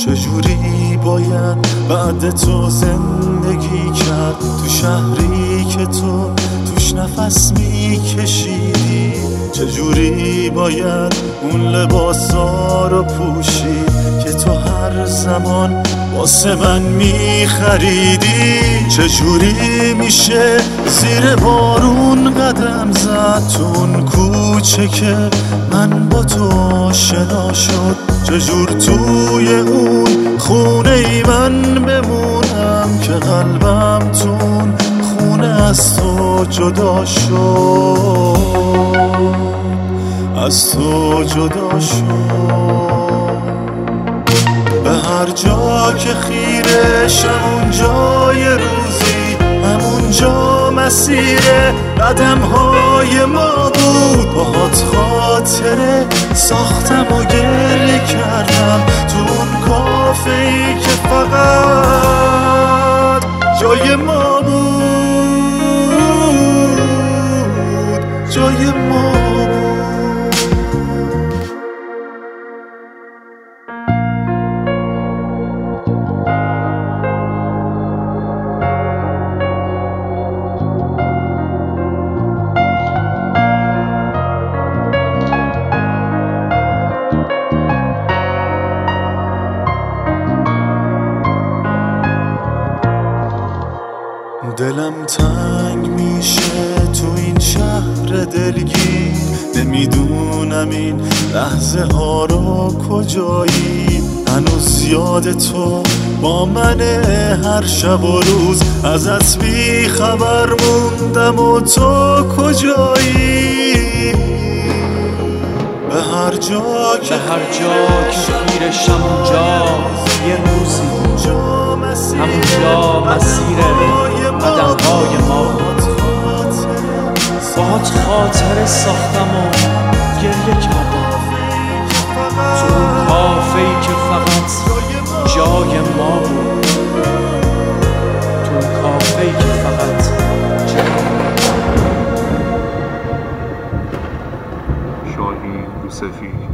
چجوری باید بعد تو زندگی کرد تو شهری که تو توش نفس میکشیدی؟ چجوری باید اون لباسا رو پوشید که تو هر زمان واسه من میخریدی؟ چجوری میشه زیر بارون قدم زد تو اون کوچه که من با تو آشنا شد؟ چجور توی اون خونه ای من بمونم که قلبم تو اون خونه از تو جدا شد، از تو جدا شد. به هر جا که خیرشم اون جای روزی، همون جا مسیر قدم های ما بود. باهات خاطره ساختم و گریه کردم تو اون کافه ای که فقط جای ما بود، جای ما بود. دلم تنگ میشه تو این شهر دلگیر، نمیدونم این لحظه ها رو کجایی. هنوز یاد تو با منه، هر شب و روز ازت بی خبر موندم و تو کجایی؟ به هر جا که خیرشم اونجا یه روزی، همونجا مسیر قدم‌های ما بود. باهات خاطره ساختم و گریه کردم تو اون کافه‌ای که فقط جای ما بود، تو اون کافه‌ای که فقط جای ما بود. شاهین یوسفی